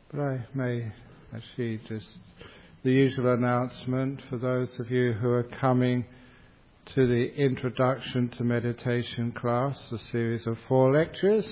But I may actually just the usual announcement for those of you who are coming to the Introduction to Meditation class, a series of 4 lectures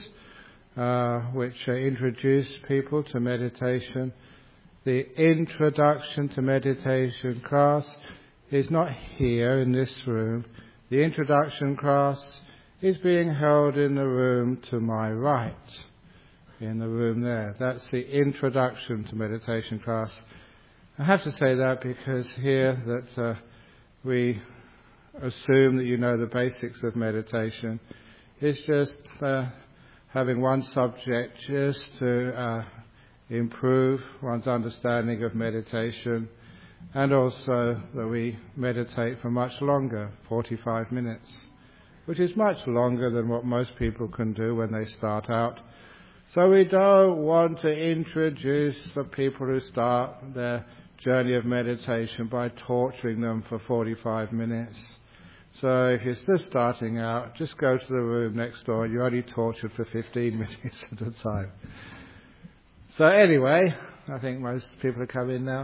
which introduce people to meditation. The Introduction to Meditation class is not here in this room. The introduction class is being held in the room to my right, in the room there. That's the Introduction to Meditation class. I have to say that because here that we assume that you know the basics of meditation. It's just having one subject just to improve one's understanding of meditation, and also that we meditate for much longer, 45 minutes, which is much longer than what most people can do when they start out. So we don't want to introduce the people who start their journey of meditation by torturing them for 45 minutes. So if you're still starting out, just go to the room next door. You're only tortured for 15 minutes at a time. So anyway, I think most people have come in now.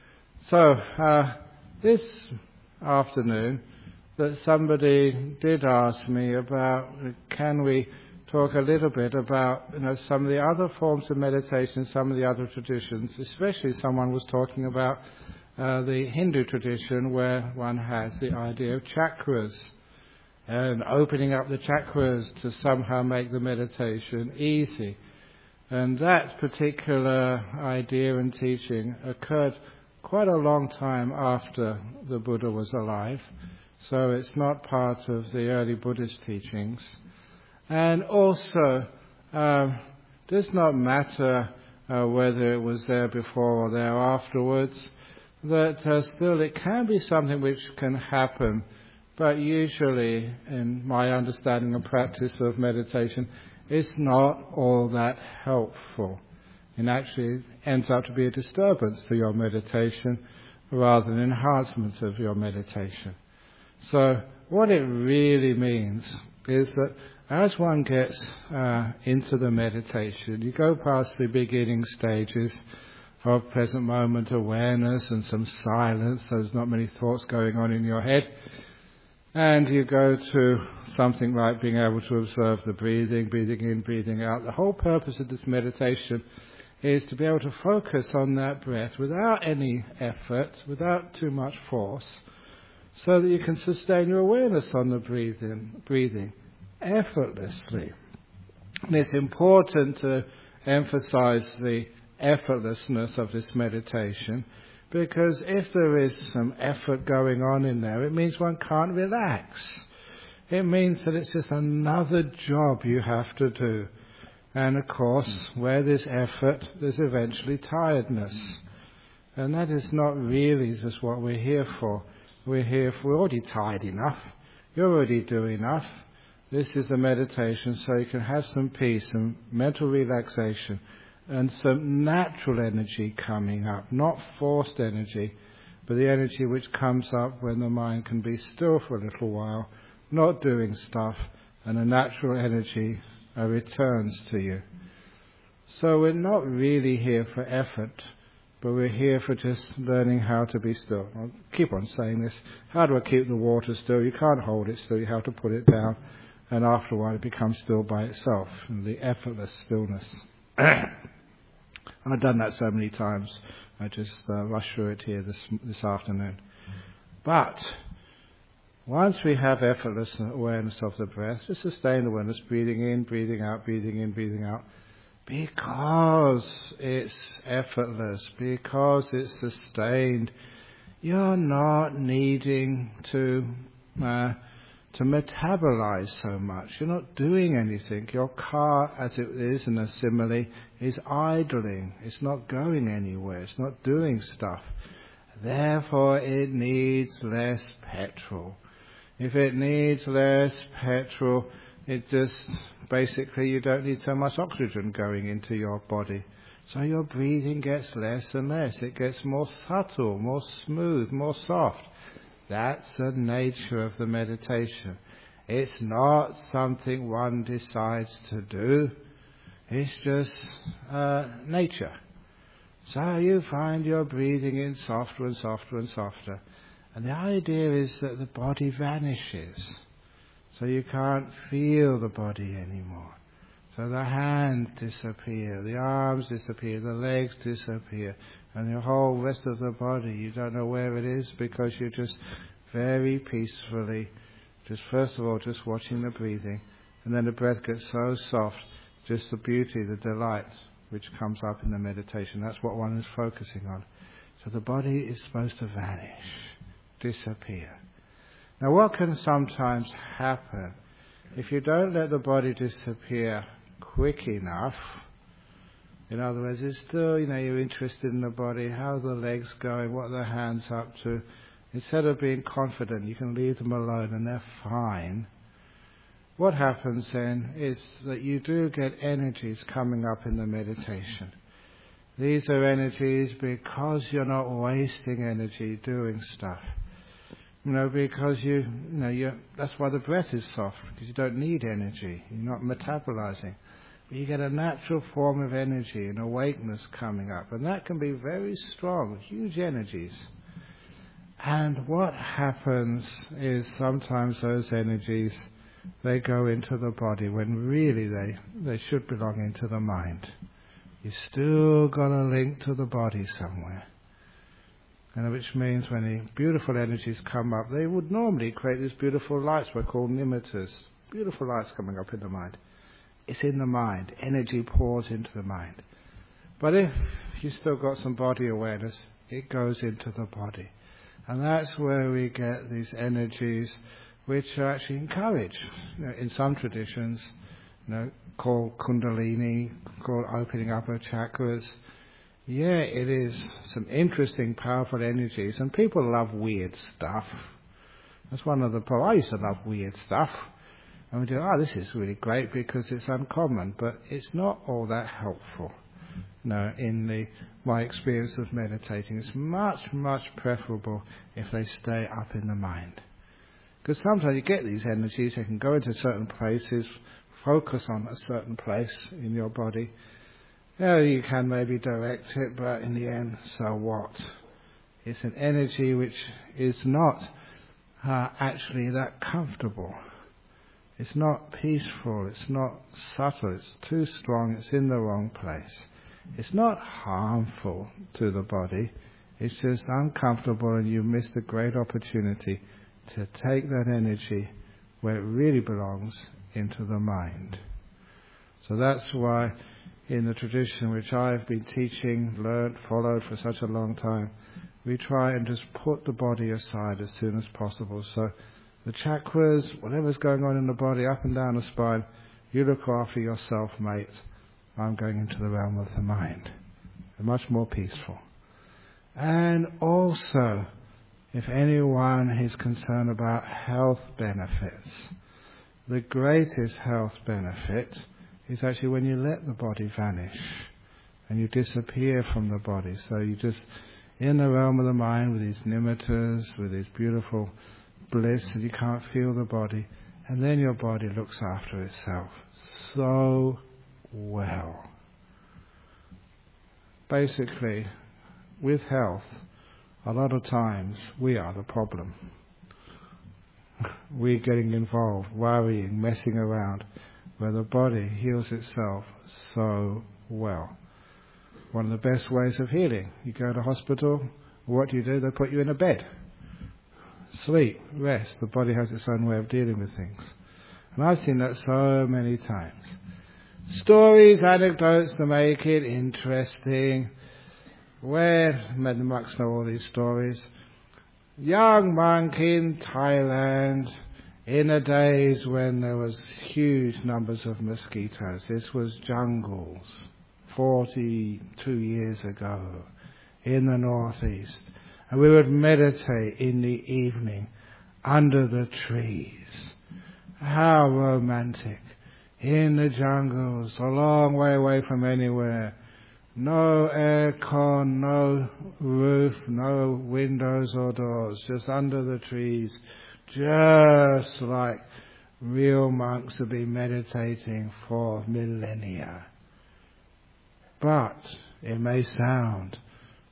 So this afternoon, that somebody did ask me about, can we talk a little bit about some of the other forms of meditation, some of the other traditions, especially someone was talking about the Hindu tradition where one has the idea of chakras and opening up the chakras to somehow make the meditation easy. And that particular idea and teaching occurred quite a long time after the Buddha was alive, so it's not part of the early Buddhist teachings. And also, does not matter whether it was there before or there afterwards, that still it can be something which can happen, but usually, in my understanding and practice of meditation, it's not all that helpful. It actually ends up to be a disturbance to your meditation rather than enhancement of your meditation. So what it really means is that as one gets into the meditation, you go past the beginning stages of present moment awareness and some silence, so there's not many thoughts going on in your head, and you go to something like being able to observe the breathing in, breathing out. The whole purpose of this meditation is to be able to focus on that breath without any effort, without too much force, so that you can sustain your awareness on the breathing effortlessly. And it's important to emphasize the effortlessness of this meditation, because if there is some effort going on in there, it means one can't relax. It means that it's just another job you have to do. And of course, where there's effort, there's eventually tiredness. And that is not really just what we're here for. We're already tired enough. You're already doing enough. This is a meditation so you can have some peace and mental relaxation and some natural energy coming up, not forced energy, but the energy which comes up when the mind can be still for a little while, not doing stuff, and a natural energy returns to you. So we're not really here for effort, but we're here for just learning how to be still. I'll keep on saying this. How do I keep the water still? You can't hold it still, you have to put it down, and after a while it becomes still by itself, and the effortless stillness. I've done that so many times. I just rushed through it here this afternoon. But once we have effortless awareness of the breath, just sustain awareness, breathing in, breathing out, breathing in, breathing out, because it's effortless, because it's sustained, you're not needing to metabolize so much. You're not doing anything. Your car, as it is in a simile, is idling. It's not going anywhere. It's not doing stuff. Therefore, it needs less petrol. If it needs less petrol, it just basically you don't need so much oxygen going into your body. So your breathing gets less and less. It gets more subtle, more smooth, more soft. That's the nature of the meditation. It's not something one decides to do. It's just nature. So you find you're breathing in softer and softer and softer. And the idea is that the body vanishes. So you can't feel the body anymore. So the hands disappear, the arms disappear, the legs disappear, and the whole rest of the body, you don't know where it is because you're just very peacefully, just first of all, just watching the breathing, and then the breath gets so soft, just the beauty, the delight which comes up in the meditation. That's what one is focusing on. So the body is supposed to vanish, disappear. Now what can sometimes happen if you don't let the body disappear quick enough? In other words, it's still, you're interested in the body, how are the legs going, what are the hands up to. Instead of being confident, you can leave them alone and they're fine. What happens then is that you do get energies coming up in the meditation. These are energies because you're not wasting energy doing stuff. Because that's why the breath is soft, because you don't need energy. You're not metabolizing. But you get a natural form of energy and awakeness coming up. And that can be very strong, huge energies. And what happens is sometimes those energies, they go into the body when really they should belong into the mind. You still got a link to the body somewhere. And which means when the beautiful energies come up, they would normally create these beautiful lights we're called nimittas. Beautiful lights coming up in the mind. It's in the mind. Energy pours into the mind. But if you still got some body awareness, it goes into the body. And that's where we get these energies which are actually encouraged. In some traditions, called Kundalini, called opening up of chakras. Yeah, it is some interesting, powerful energies, and people love weird stuff. That's one of the problems. I used to love weird stuff. And we do, this is really great because it's uncommon, but it's not all that helpful. In my experience of meditating, it's much, much preferable if they stay up in the mind. Because sometimes you get these energies, they can go into certain places, focus on a certain place in your body. You can maybe direct it, but in the end, so what? It's an energy which is not actually that comfortable. It's not peaceful, it's not subtle, it's too strong, it's in the wrong place. It's not harmful to the body, it's just uncomfortable, and you miss the great opportunity to take that energy where it really belongs, into the mind. So that's why in the tradition which I've been teaching, learnt, followed for such a long time, we try and just put the body aside as soon as possible. So the chakras, whatever's going on in the body, up and down the spine, you look after yourself, mate. I'm going into the realm of the mind. They're much more peaceful. And also, if anyone is concerned about health benefits, the greatest health benefit is actually when you let the body vanish and you disappear from the body. So you just, in the realm of the mind with these nimittas, with these beautiful bliss, and you can't feel the body, and then your body looks after itself so well. Basically, with health, a lot of times we are the problem. We're getting involved, worrying, messing around, where the body heals itself so well. One of the best ways of healing. You go to hospital, what do? They put you in a bed. Sleep, rest. The body has its own way of dealing with things. And I've seen that so many times. Stories, anecdotes to make it interesting. Where the monks know all these stories. Young monk in Thailand, in the days when there was huge numbers of mosquitoes. This was jungles, 42 years ago, in the northeast. And we would meditate in the evening under the trees. How romantic. In the jungles, a long way away from anywhere. No aircon, no roof, no windows or doors, just under the trees, just like real monks have been meditating for millennia. But it may sound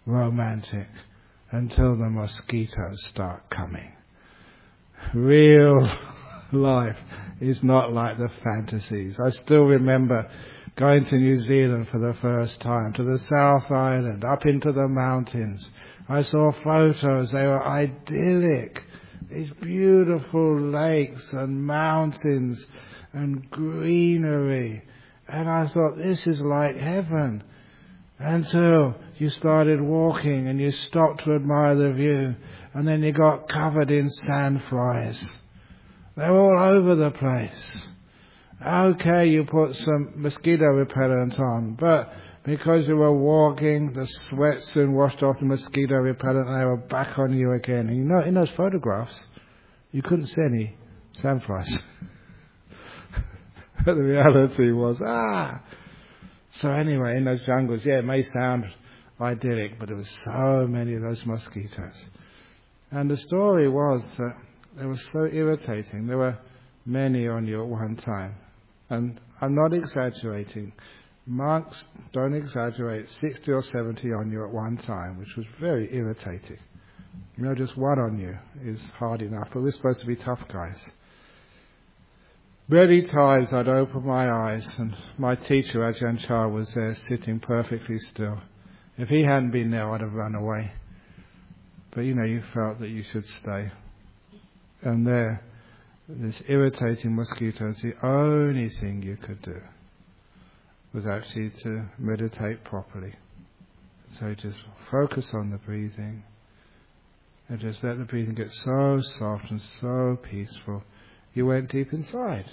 romantic, until the mosquitoes start coming. Real life is not like the fantasies. I still remember going to New Zealand for the first time, to the South Island, up into the mountains. I saw photos, they were idyllic. These beautiful lakes and mountains and greenery. And I thought, this is like heaven. Until you started walking and you stopped to admire the view, and then you got covered in sandflies. They're all over the place. Okay, you put some mosquito repellent on, but because you were walking, the sweat soon washed off the mosquito repellent and they were back on you again. And you know, in those photographs, you couldn't see any sandflies. But the reality was, So anyway, in those jungles, it may sound idyllic, but there were so many of those mosquitoes. And the story was that they were so irritating. There were many on you at one time. And I'm not exaggerating. Monks don't exaggerate, 60 or 70 on you at one time, which was very irritating. Just one on you is hard enough, but we're supposed to be tough guys. Many times I'd open my eyes and my teacher, Ajahn Chah, was there sitting perfectly still. If he hadn't been there, I'd have run away. But you felt that you should stay. And there, this irritating mosquitoes, the only thing you could do was actually to meditate properly. So just focus on the breathing and just let the breathing get so soft and so peaceful. You went deep inside,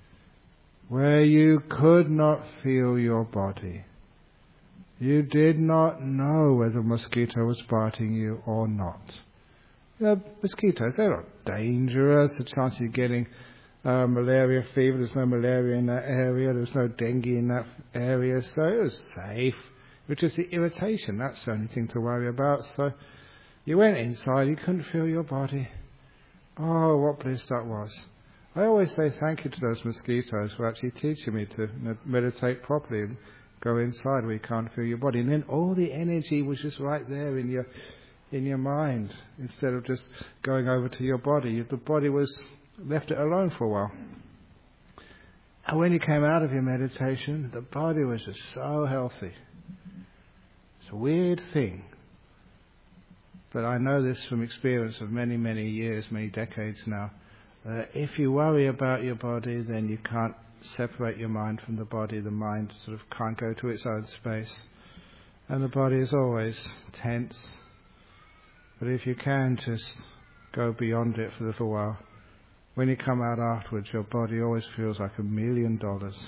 where you could not feel your body. You did not know whether a mosquito was biting you or not. Mosquitoes, they're not dangerous. The chance of you getting malaria fever, there's no malaria in that area, there's no dengue in that area, so it was safe. It was just the irritation, that's the only thing to worry about. So you went inside, you couldn't feel your body. Oh, what bliss that was. I always say thank you to those mosquitoes for actually teaching me to meditate properly and go inside where you can't feel your body. And then all the energy was just right there in your mind, instead of just going over to your body. The body was left it alone for a while. And when you came out of your meditation, the body was just so healthy. It's a weird thing. But I know this from experience of many, many years, many decades now. If you worry about your body, then you can't separate your mind from the body. The mind sort of can't go to its own space. And the body is always tense. But if you can just go beyond it for a little while, when you come out afterwards, your body always feels like $1 million.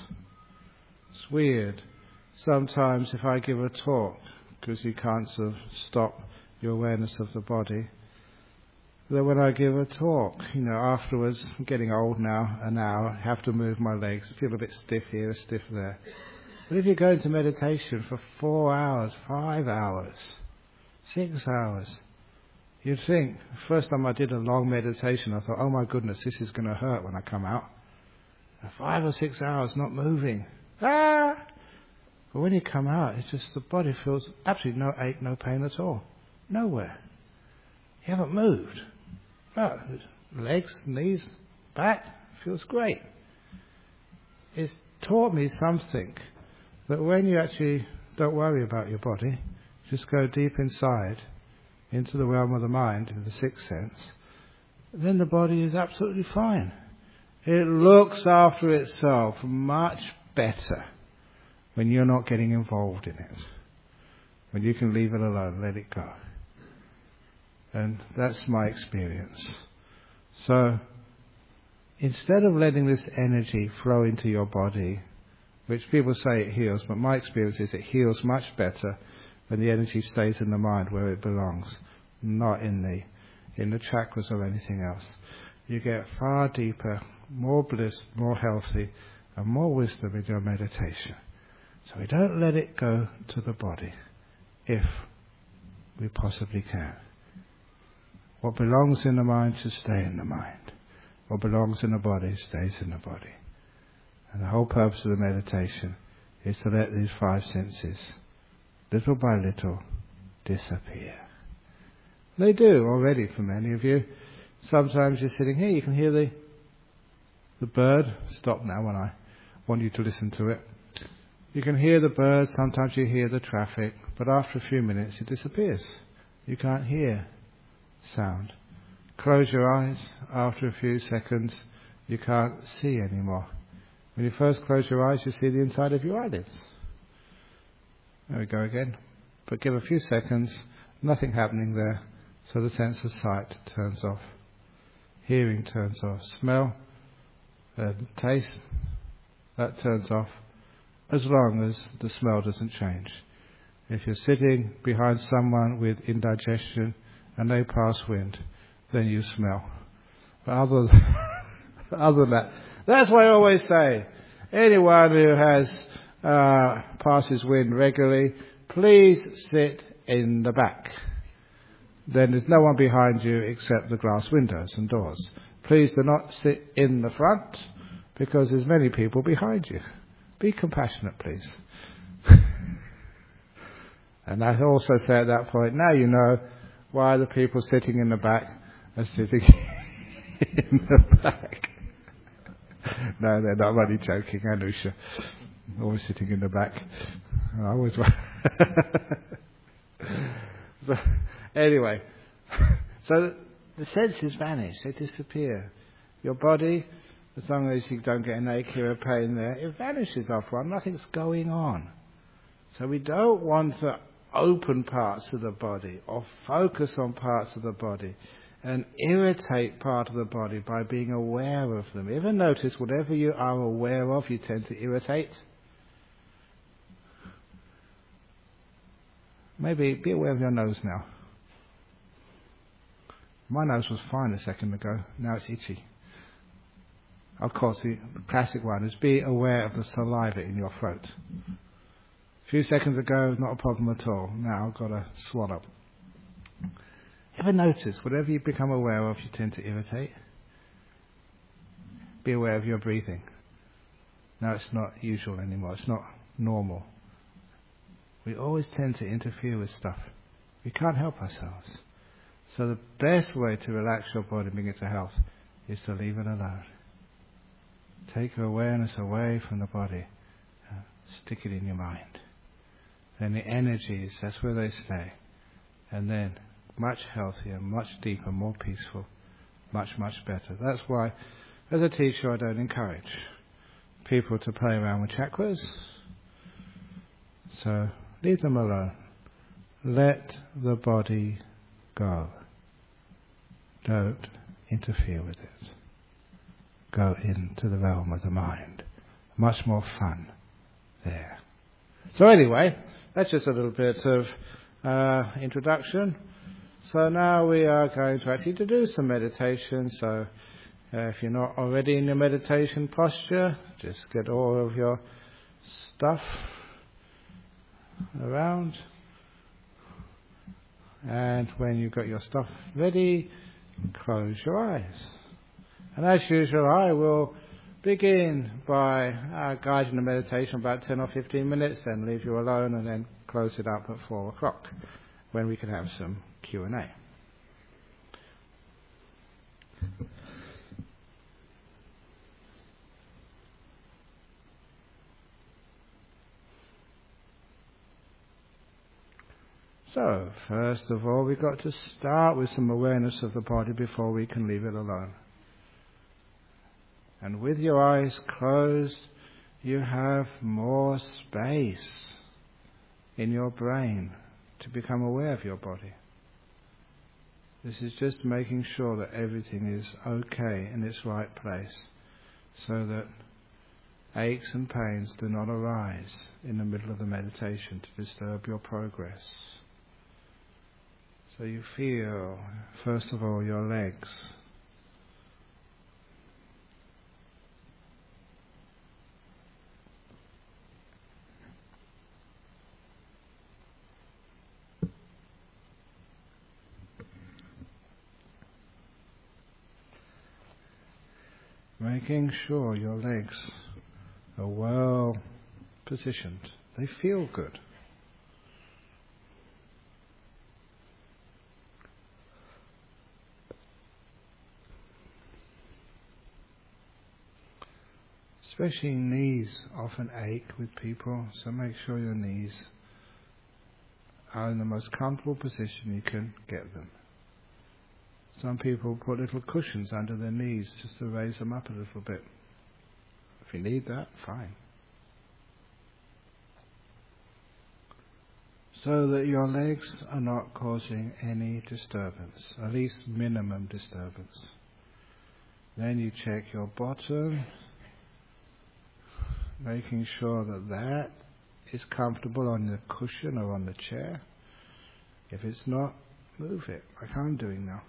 It's weird. Sometimes if I give a talk, because you can't sort of stop your awareness of the body, that when I give a talk, afterwards, I'm getting old now, an hour, I have to move my legs, I feel a bit stiff here, stiff there. But if you go into meditation for 4 hours, 5 hours, 6 hours, you'd think, first time I did a long meditation, I thought, oh my goodness, this is going to hurt when I come out. 5 or 6 hours not moving. But when you come out, it's just the body feels absolutely no ache, no pain at all. Nowhere. You haven't moved. Legs, knees, back, feels great. It's taught me something, that when you actually don't worry about your body, just go deep inside, into the realm of the mind, into the sixth sense, then the body is absolutely fine. It looks after itself much better when you're not getting involved in it. When you can leave it alone, let it go. And that's my experience. So, instead of letting this energy flow into your body, which people say it heals, but my experience is it heals much better when the energy stays in the mind where it belongs, not in the chakras or anything else. You get far deeper, more bliss, more healthy, and more wisdom in your meditation. So we don't let it go to the body, if we possibly can. What belongs in the mind should stay in the mind. What belongs in the body stays in the body. And the whole purpose of the meditation is to let these 5 senses, little by little, disappear. They do already for many of you. Sometimes you're sitting here, you can hear the bird. Stop now when I want you to listen to it. You can hear the bird, sometimes you hear the traffic, but after a few minutes it disappears. You can't hear sound. Close your eyes, after a few seconds you can't see anymore. When you first close your eyes you see the inside of your eyelids. There we go again. But give a few seconds, nothing happening there, so the sense of sight turns off. Hearing turns off. Smell and taste, that turns off, as long as the smell doesn't change. If you're sitting behind someone with indigestion and they pass wind, then you smell. But other than that, that's why I always say, anyone who has passes wind regularly, please sit in the back. Then there's no one behind you except the glass windows and doors. Please do not sit in the front, because there's many people behind you. Be compassionate, please. And I also say at that point, now you know why the people sitting in the back are sitting in the back. No, they're not. I'm only joking, Anusha. Always sitting in the back. I always. So, anyway, so the senses vanish; they disappear. Your body, as long as you don't get an ache or a pain there, it vanishes off one. Nothing's going on. So we don't want to open parts of the body or focus on parts of the body and irritate part of the body by being aware of them. Ever notice whatever you are aware of, you tend to irritate? Maybe be aware of your nose now. My nose was fine a second ago. Now it's itchy. Of course, the classic one is be aware of the saliva in your throat. A few seconds ago, not a problem at all. Now I've got to swallow. Ever notice, whatever you become aware of, you tend to irritate? Be aware of your breathing. Now it's not usual anymore. It's not normal. We always tend to interfere with stuff. We can't help ourselves. So the best way to relax your body and bring it to health is to leave it alone. Take your awareness away from the body. Stick it in your mind. Then the energies, that's where they stay. And then much healthier, much deeper, more peaceful, much, much better. That's why, as a teacher, I don't encourage people to play around with chakras. So leave them alone. Let the body go. Don't interfere with it. Go into the realm of the mind. Much more fun there. So anyway, that's just a little bit of introduction. So now we are going to actually do some meditation. So if you're not already in your meditation posture, just get all of your stuff around. And when you've got your stuff ready, close your eyes. And as usual, I will begin by guiding the meditation about 10 or 15 minutes, then leave you alone, and then close it up at 4 o'clock, when we can have some Q&A. So, first of all, we've got to start with some awareness of the body before we can leave it alone. And with your eyes closed, you have more space in your brain to become aware of your body. This is just making sure that everything is okay in its right place, so that aches and pains do not arise in the middle of the meditation to disturb your progress. So you feel, first of all, your legs. Making sure your legs are well positioned. They feel good. Especially knees often ache with people, so make sure your knees are in the most comfortable position you can get them. Some people put little cushions under their knees just to raise them up a little bit. If you need that, fine. So that your legs are not causing any disturbance, at least minimum disturbance. Then you check your bottom, making sure that that is comfortable on the cushion or on the chair. If it's not, move it, like I'm doing now.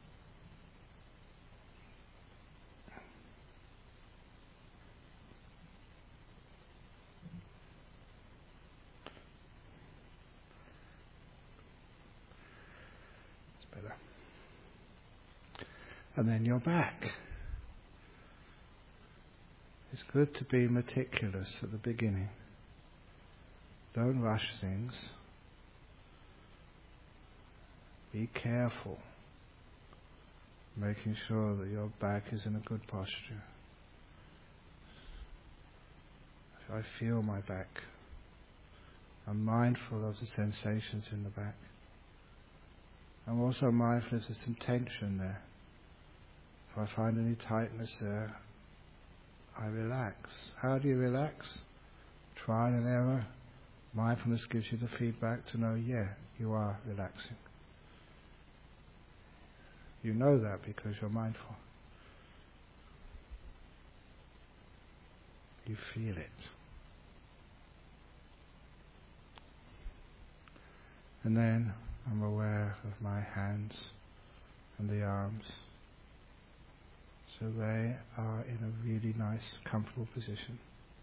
It's better. And then your back. It's good to be meticulous at the beginning. Don't rush things. Be careful, making sure that your back is in a good posture. I feel my back. I'm mindful of the sensations in the back. I'm also mindful if there's some tension there. If I find any tightness there, I relax. How do you relax? Trial and error. Mindfulness gives you the feedback to know, yeah, you are relaxing. You know that because you're mindful. You feel it. And then I'm aware of my hands and the arms. So they are in a really nice, comfortable position.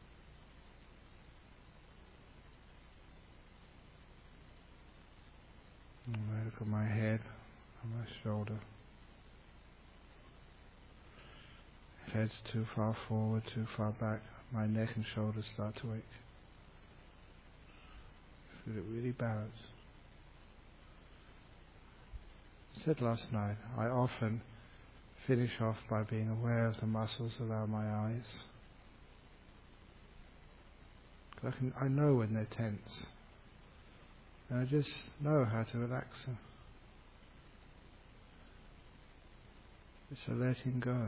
And I look at my head and my shoulder. If head's too far forward, too far back, my neck and shoulders start to ache. Feel it really balanced. I said last night, I often finish off by being aware of the muscles around my eyes. I know when they're tense. And I just know how to relax them. It's a letting go.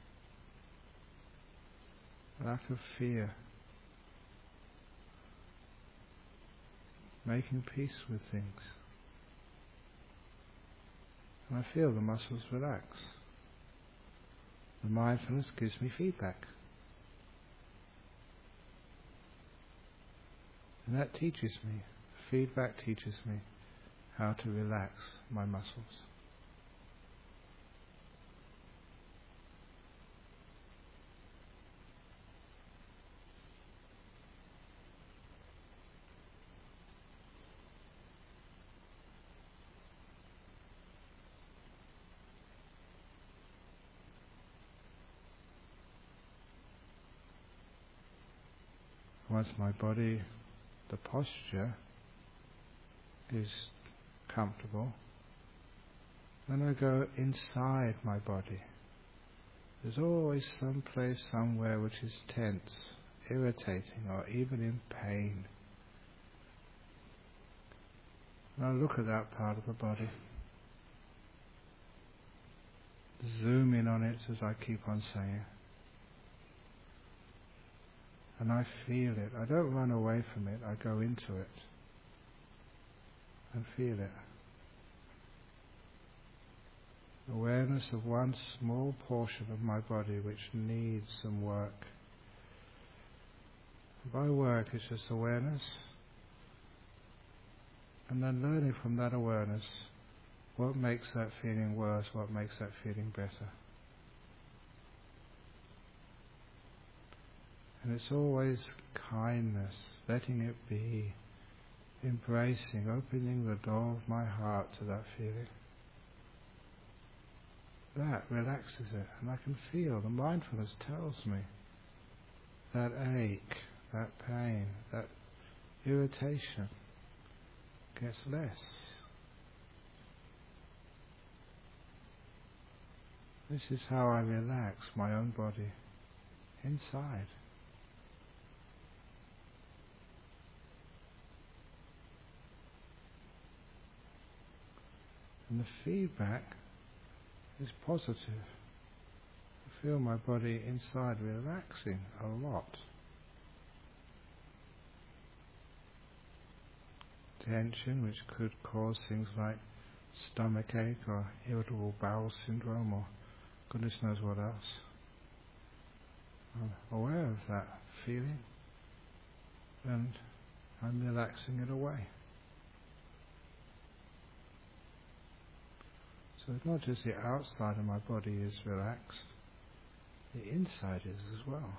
A lack of fear. Making peace with things. And I feel the muscles relax. The mindfulness gives me feedback. And that teaches me, feedback teaches me how to relax my muscles. Once my body, the posture is comfortable, then I go inside my body. There's always some place somewhere which is tense, irritating, or even in pain. And I look at that part of the body. Zoom in on it as I keep on saying. And I feel it. I don't run away from it. I go into it and feel it. Awareness of one small portion of my body which needs some work. By work, it's just awareness. And then learning from that awareness what makes that feeling worse, what makes that feeling better. And it's always kindness, letting it be, embracing, opening the door of my heart to that feeling. That relaxes it, and I can feel, the mindfulness tells me, that ache, that pain, that irritation gets less. This is how I relax my own body, inside. And the feedback is positive. I feel my body inside relaxing a lot. Tension, which could cause things like stomach ache or irritable bowel syndrome or goodness knows what else. I'm aware of that feeling and I'm relaxing it away. So it's not just the outside of my body is relaxed, the inside is as well.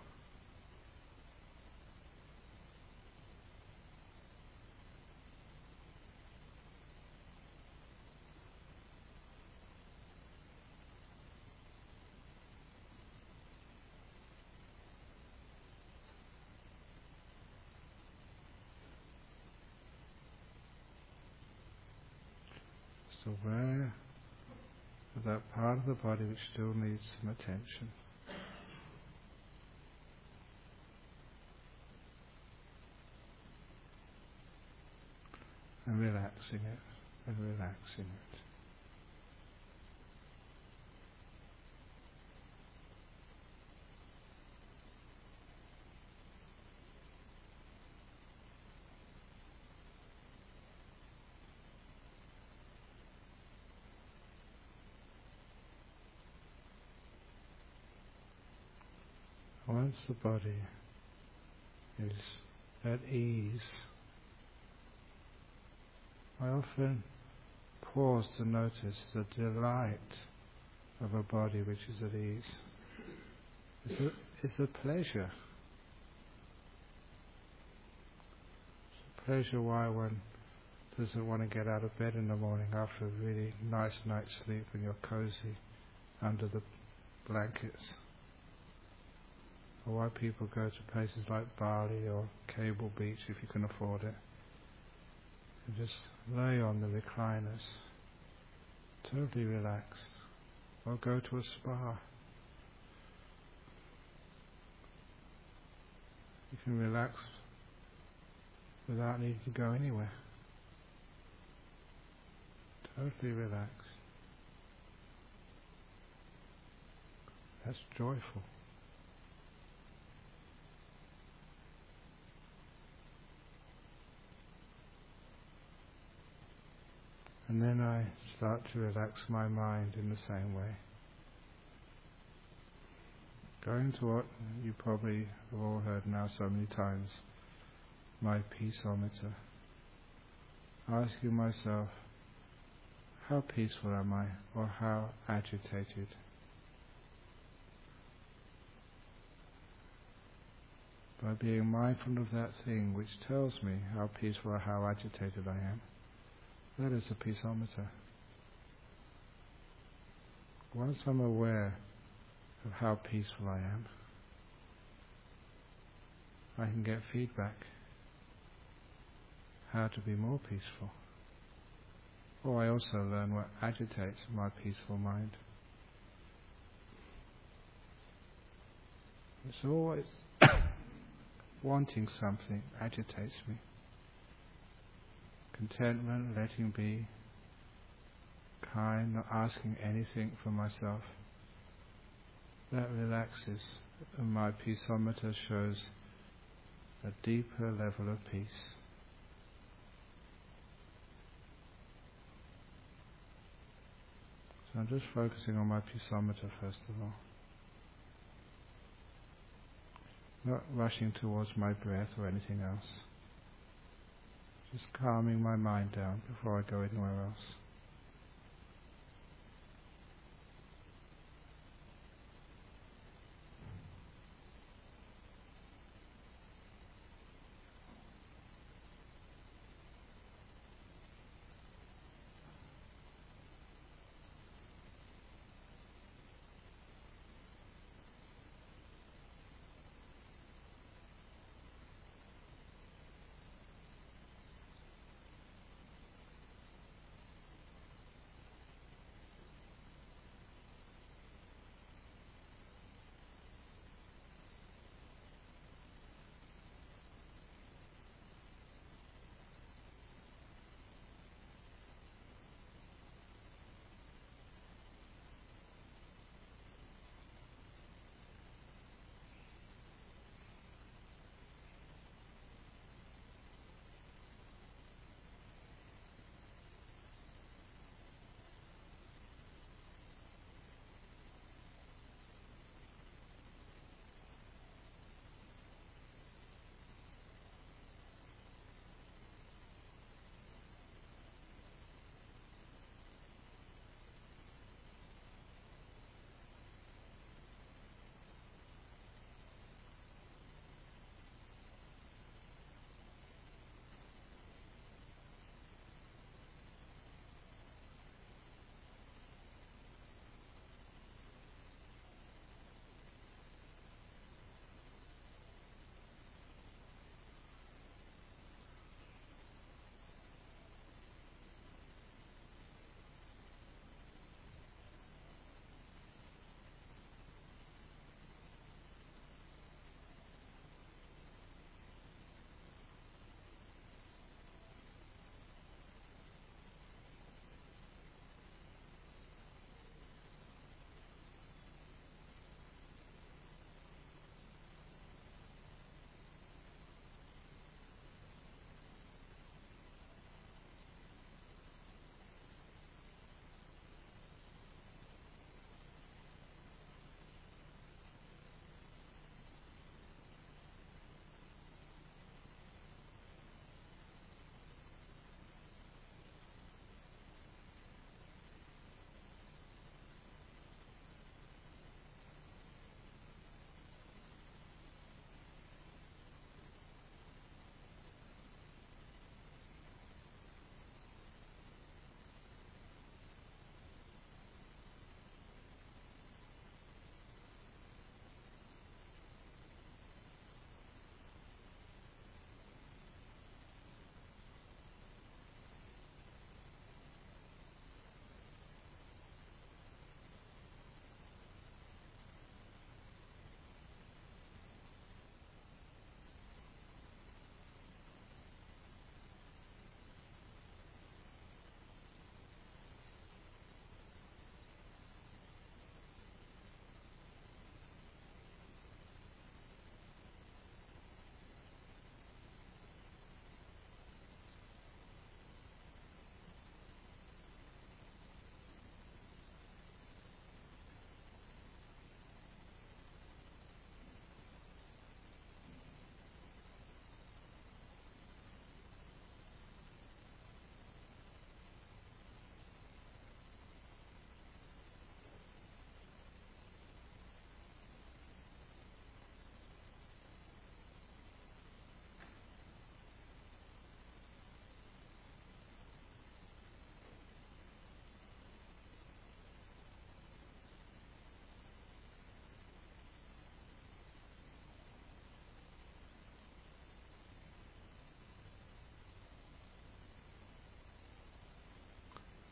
So aware of that part of the body which still needs some attention. And relaxing it, and relaxing it. Once the body is at ease, I often pause to notice the delight of a body which is at ease. It's a pleasure. It's a pleasure why one doesn't want to get out of bed in the morning after a really nice night's sleep and you're cozy under the blankets. Or why people go to places like Bali or Cable Beach if you can afford it. And just lay on the recliners, totally relaxed. Or go to a spa. You can relax without needing to go anywhere. Totally relaxed. That's joyful. And then I start to relax my mind in the same way. Going to what you probably have all heard now so many times, my peaceometer. Asking myself, how peaceful am I, or how agitated? By being mindful of that thing which tells me how peaceful or how agitated I am, that is a peaceometer. Once I'm aware of how peaceful I am, I can get feedback how to be more peaceful. Or I also learn what agitates my peaceful mind. It's always wanting something agitates me. Contentment, letting be, kind, not asking anything for myself. That relaxes, and my peaceometer shows a deeper level of peace. So I'm just focusing on my peaceometer first of all. Not rushing towards my breath or anything else. Just calming my mind down before I go anywhere else.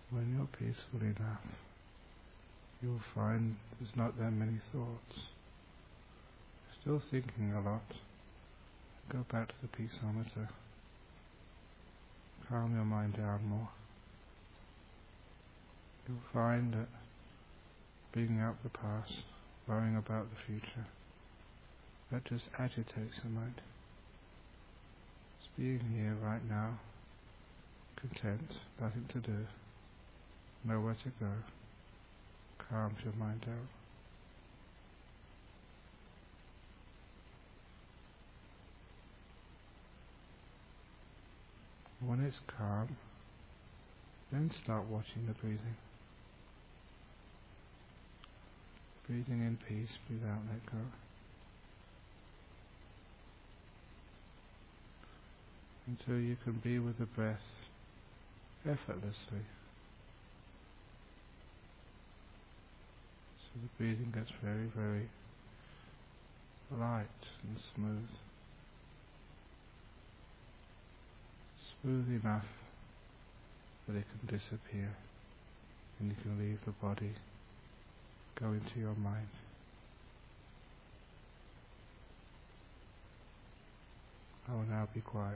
When you're peaceful enough, you'll find there's not that many thoughts. Still thinking a lot. Go back to the peaceometer. Calm your mind down more. You'll find that bringing up the past, worrying about the future, that just agitates the mind. Just being here right now, content, nothing to do, nowhere to go, calms your mind down. When it's calm, then start watching the breathing. Breathing in peace, breathe out, let go. Until you can be with the breath effortlessly. So the breathing gets very, very light and smooth. Smooth enough that it can disappear and you can leave the body, go into your mind. I will now be quiet.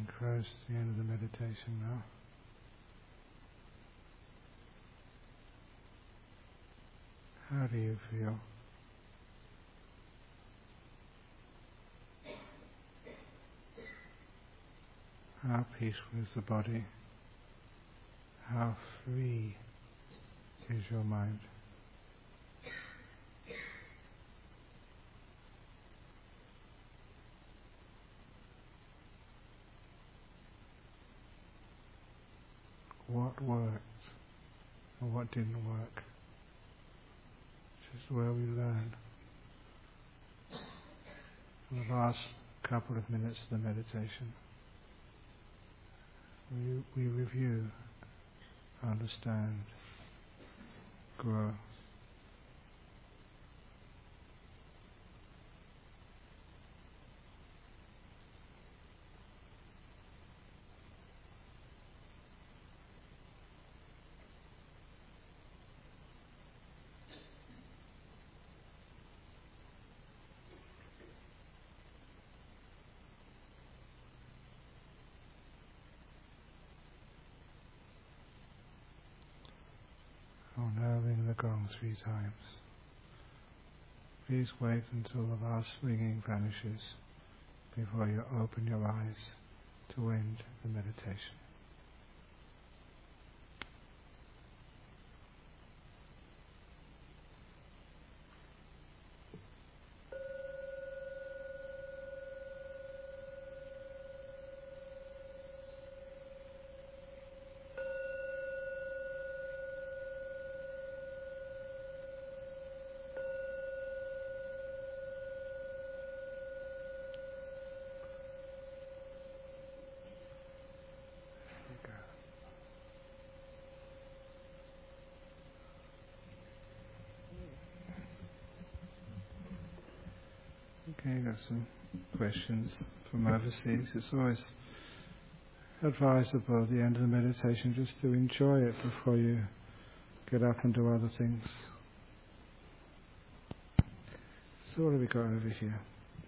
Getting close to the end of the meditation now. How do you feel? How peaceful is the body? How free is your mind? What worked and what didn't work? This is where we learn. In the last couple of minutes of the meditation, we review, understand, grow. I'll now ring the gong 3 times. Please wait until the last ringing vanishes before you open your eyes to end the meditation. Okay, got some questions from overseas. It's always advisable at the end of the meditation just to enjoy it before you get up and do other things. So what have we got over here?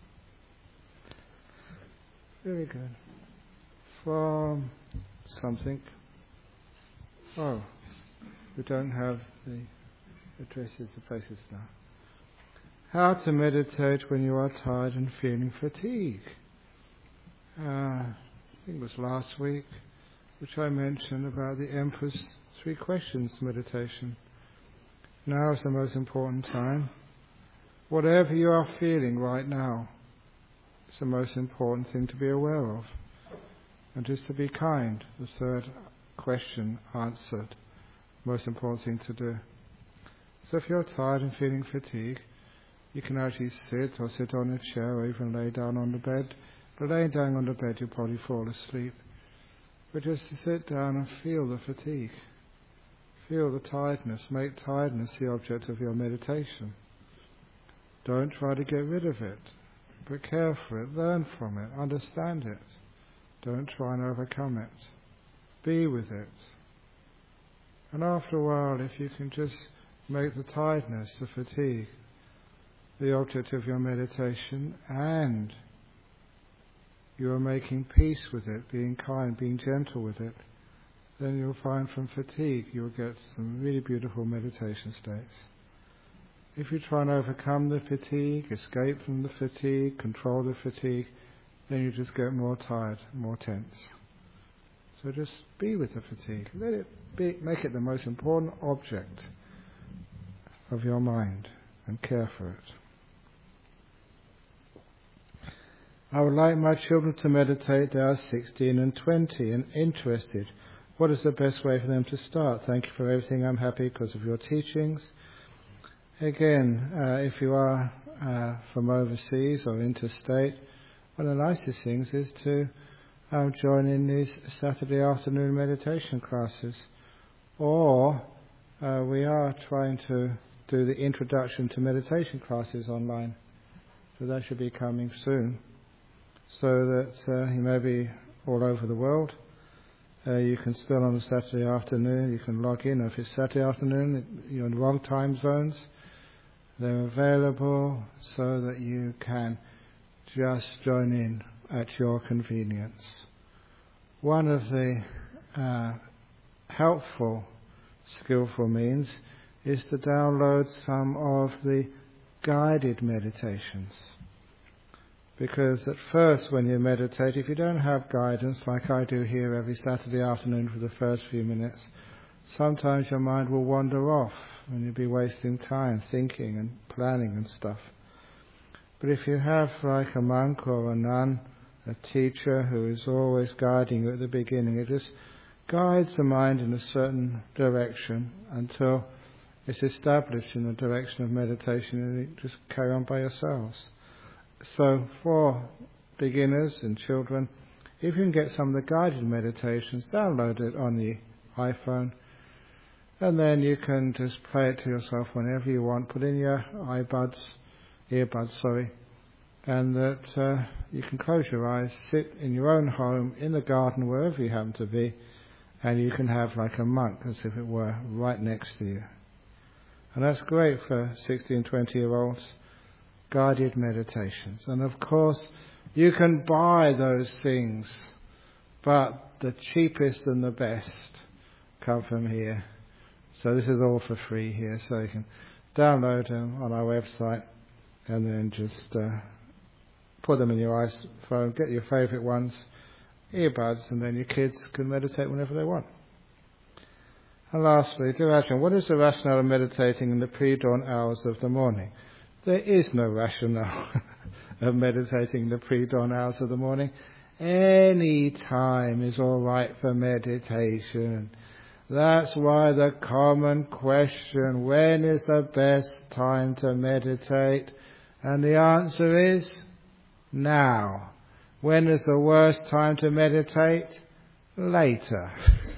Very good. From something. Oh, we don't have the addresses, the places now. How to meditate when you are tired and feeling fatigue. I think it was last week, which I mentioned about the Emperor's 3 questions meditation. Now is the most important time. Whatever you are feeling right now, it's the most important thing to be aware of. And just to be kind, the 3rd question answered, most important thing to do. So if you're tired and feeling fatigue, you can actually sit on a chair or even lay down on the bed. But laying down on the bed, you'll probably fall asleep. But just to sit down and feel the fatigue. Feel the tiredness. Make tiredness the object of your meditation. Don't try to get rid of it, but care for it, learn from it, understand it. Don't try and overcome it. Be with it. And after a while, if you can just make the tiredness, the fatigue, the object of your meditation, and you are making peace with it, being kind, being gentle with it, then you'll find from fatigue you'll get some really beautiful meditation states. If you try and overcome the fatigue, escape from the fatigue, control the fatigue, then you just get more tired, more tense. So just be with the fatigue. Let it be, make it the most important object of your mind and care for it. I would like my children to meditate. They are 16 and 20 and interested. What is the best way for them to start? Thank you for everything. I'm happy because of your teachings. Again, if you are from overseas or interstate, one of the nicest things is to join in these Saturday afternoon meditation classes. Or we are trying to do the introduction to meditation classes online. So that should be coming soon. So that you may be all over the world. You can still on a Saturday afternoon, you can log in. If it's Saturday afternoon, you're in the wrong time zones. They're available so that you can just join in at your convenience. one of the helpful, skillful means is to download some of the guided meditations. Because at first when you meditate, if you don't have guidance, like I do here every Saturday afternoon for the first few minutes, sometimes your mind will wander off and you'll be wasting time thinking and planning and stuff. But if you have like a monk or a nun, a teacher who is always guiding you at the beginning, it just guides the mind in a certain direction until it's established in the direction of meditation, and you just carry on by yourselves. So for beginners and children, if you can get some of the guided meditations, download it on the iPhone, and then you can just play it to yourself whenever you want. Put in your earbuds, and that you can close your eyes, sit in your own home, in the garden, wherever you happen to be, and you can have like a monk, as if it were, right next to you. And that's great for 16, 20-year-olds, guided meditations. And of course, you can buy those things, but the cheapest and the best come from here. So this is all for free here, so you can download them on our website and then just put them in your iPhone, get your favourite ones, earbuds, and then your kids can meditate whenever they want. And lastly, dear Ajahn, what is the rationale of meditating in the pre-dawn hours of the morning? There is no rationale of meditating in the pre-dawn hours of the morning. Any time is all right for meditation. That's why the common question, when is the best time to meditate? And the answer is now. When is the worst time to meditate? Later.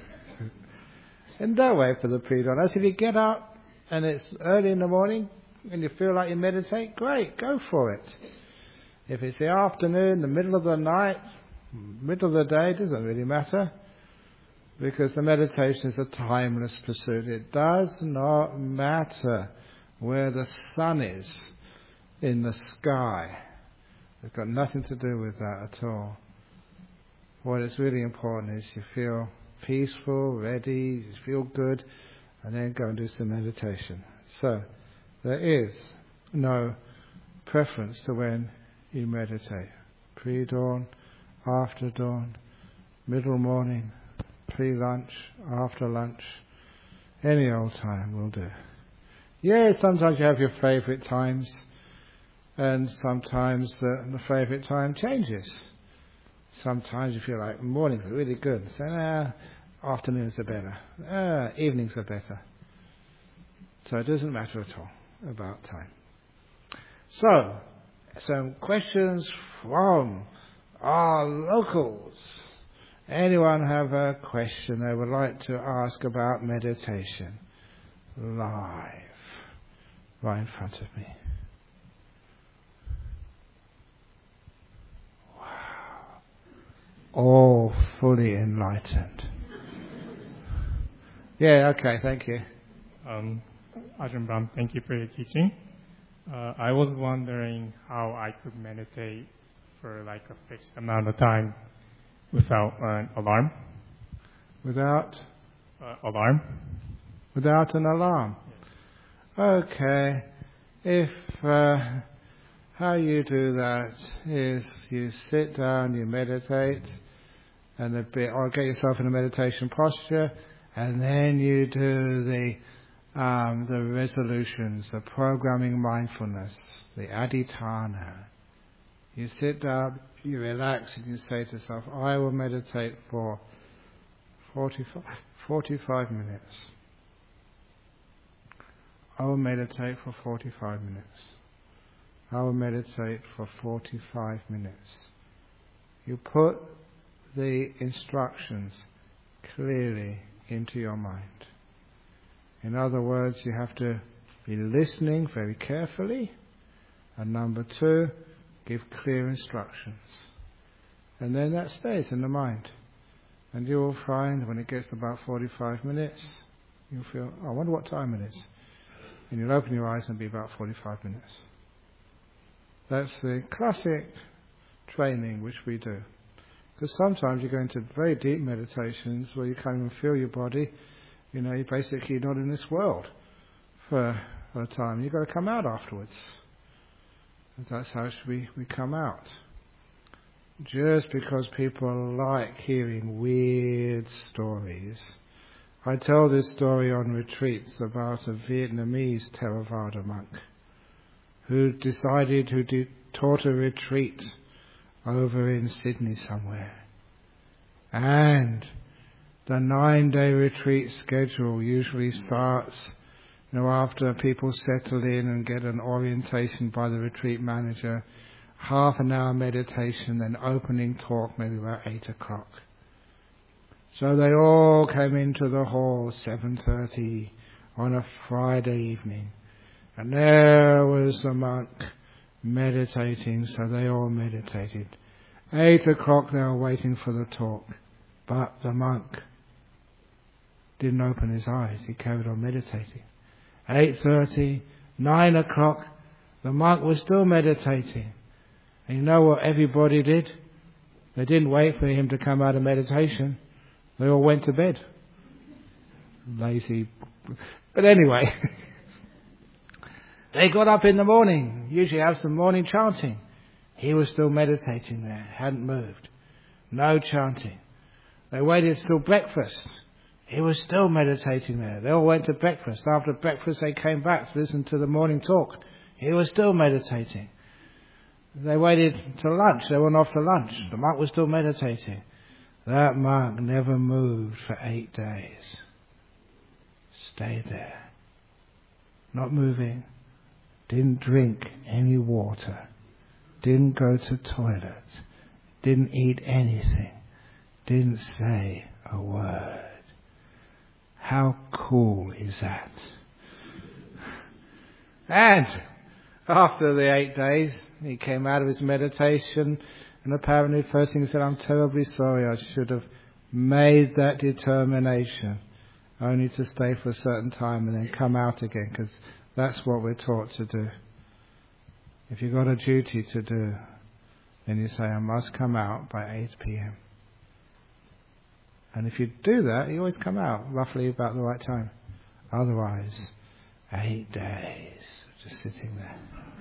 And don't wait for the pre-dawn. As if you get up and it's early in the morning and you feel like you meditate, great, go for it. If it's the afternoon, the middle of the night, middle of the day, it doesn't really matter. Because the meditation is a timeless pursuit. It does not matter where the sun is in the sky. It's got nothing to do with that at all. What is really important is you feel peaceful, ready, you feel good, and then go and do some meditation. So, there is no preference to when you meditate. Pre-dawn, after dawn, middle morning, pre-lunch, after lunch, any old time will do. Yeah, sometimes you have your favourite times, and sometimes the favourite time changes. Sometimes you feel like mornings are really good, so afternoons are better, evenings are better. So it doesn't matter at all about time. So, some questions from our locals. Anyone have a question they would like to ask about meditation? Live, right in front of me. Wow. All fully enlightened. Yeah, okay, thank you. Ajahn Brahm, thank you for your teaching. I was wondering how I could meditate for like a fixed amount of time without an alarm. Without? Alarm. Without an alarm? Yes. Okay. If how you do that is you sit down, you meditate, and or get yourself in a meditation posture, and then you do the resolutions, the programming mindfulness, the adhitthana. You sit down, you relax, and you say to yourself, I will meditate for 45 minutes. I will meditate for 45 minutes. I will meditate for 45 minutes. You put the instructions clearly into your mind. In other words, you have to be listening very carefully. And number 2, give clear instructions. And then that stays in the mind. And you will find when it gets about 45 minutes, you'll feel, I wonder what time it is. And you'll open your eyes and be about 45 minutes. That's the classic training which we do. Because sometimes you go into very deep meditations where you can't even feel your body. You're basically not in this world for a time. You've got to come out afterwards. And that's how we come out. Just because people like hearing weird stories. I tell this story on retreats about a Vietnamese Theravada monk who taught a retreat over in Sydney somewhere. And the 9-day retreat schedule usually starts after people settle in and get an orientation by the retreat manager, half an hour meditation, then opening talk maybe about 8 o'clock. So they all came into the hall 7:30 on a Friday evening. And there was the monk meditating, so they all meditated. 8 o'clock they were waiting for the talk. But the monk didn't open his eyes, he carried on meditating. 8:30, 9 o'clock, the monk was still meditating. And you know what everybody did? They didn't wait for him to come out of meditation. They all went to bed. Lazy. But anyway, they got up in the morning, usually have some morning chanting. He was still meditating there, hadn't moved. No chanting. They waited till breakfast. He was still meditating there. They all went to breakfast. After breakfast they came back to listen to the morning talk. He was still meditating. They waited till lunch. They went off to lunch. The monk was still meditating. That monk never moved for 8 days. Stayed there. Not moving. Didn't drink any water. Didn't go to toilet. Didn't eat anything. Didn't say a word. How cool is that? And after the 8 days, he came out of his meditation, and apparently first thing he said, I'm terribly sorry, I should have made that determination only to stay for a certain time and then come out again, because that's what we're taught to do. If you've got a duty to do, then you say, I must come out by 8 p.m. And if you do that, you always come out roughly about the right time. Otherwise, 8 days just sitting there.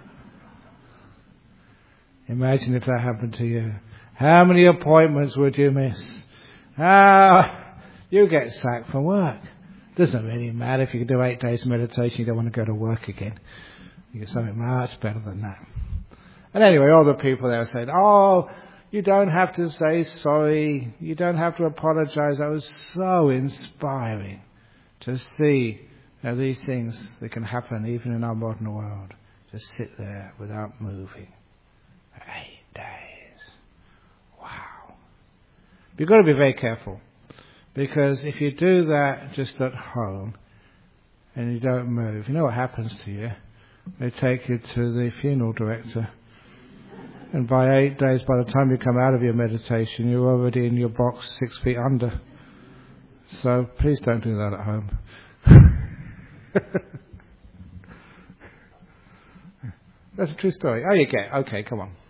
Imagine if that happened to you. How many appointments would you miss? You get sacked from work. Doesn't really matter if you can do 8 days meditation, you don't want to go to work again. You get something much better than that. And anyway, all the people there said, you don't have to say sorry. You don't have to apologize. That was so inspiring to see these things that can happen even in our modern world. Just sit there without moving. 8 days. Wow. But you've got to be very careful. Because if you do that just at home and you don't move, you know what happens to you? They take you to the funeral director. And by 8 days, by the time you come out of your meditation, you're already in your box 6 feet under. So please don't do that at home. That's a true story. Oh, you get. Okay, come on.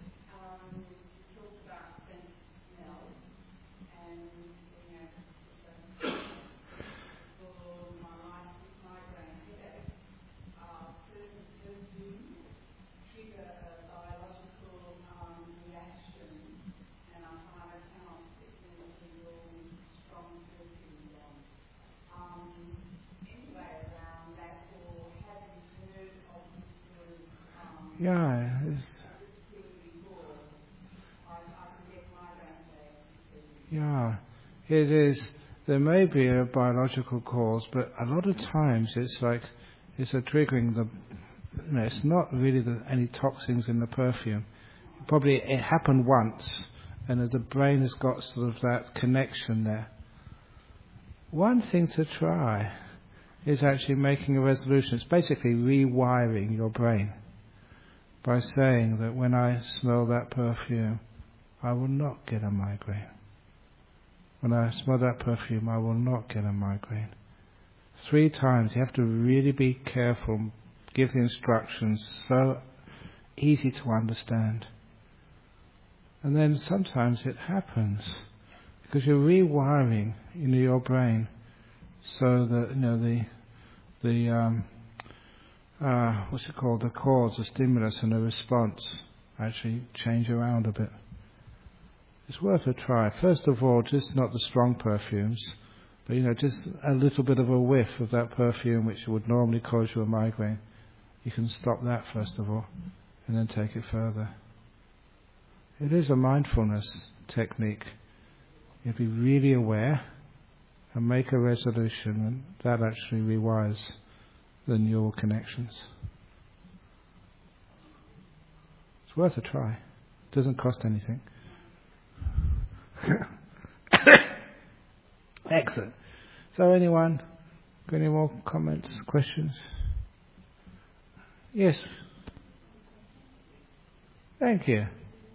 Yeah, it is. There may be a biological cause, but a lot of times it's like it's a triggering. It's not really any toxins in the perfume. Probably it happened once, and the brain has got sort of that connection there. One thing to try is actually making a resolution. It's basically rewiring your brain. By saying that when I smell that perfume, I will not get a migraine. When I smell that perfume, I will not get a migraine. 3 times. You have to really be careful. Give the instructions so easy to understand. And then sometimes it happens because you're rewiring your brain so that the cause, the stimulus and the response actually change around a bit. It's worth a try. First of all, just not the strong perfumes, but just a little bit of a whiff of that perfume which would normally cause you a migraine. You can stop that first of all, and then take it further. It is a mindfulness technique. You be really aware and make a resolution, and that actually rewires the neural connections. It's worth a try. It doesn't cost anything. Excellent. So anyone got any more comments, questions? Yes. Thank you.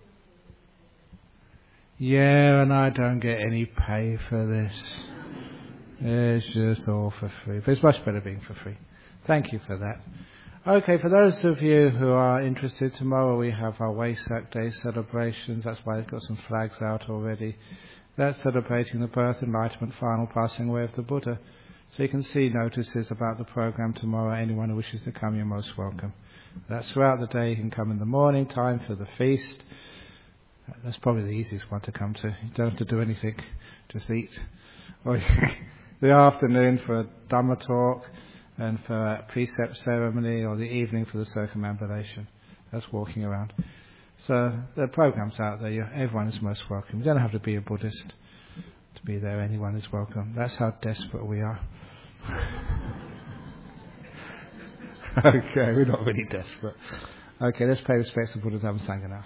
Yeah, and I don't get any pay for this. It's just all for free. But it's much better being for free. Thank you for that. Okay, for those of you who are interested, tomorrow we have our Wesak Day celebrations. That's why I've got some flags out already. That's celebrating the birth, enlightenment, final passing away of the Buddha. So you can see notices about the program tomorrow. Anyone who wishes to come, you're most welcome. That's throughout the day. You can come in the morning time for the feast. That's probably the easiest one to come to. You don't have to do anything, just eat. Or the afternoon for a Dhamma talk and for a precept ceremony, or the evening for the circumambulation. That's walking around. So the program's out there. Everyone is most welcome. You don't have to be a Buddhist to be there. Anyone is welcome. That's how desperate we are. Okay, we're not really desperate. Okay, let's pay respects to Buddha Dhamma Sangha now.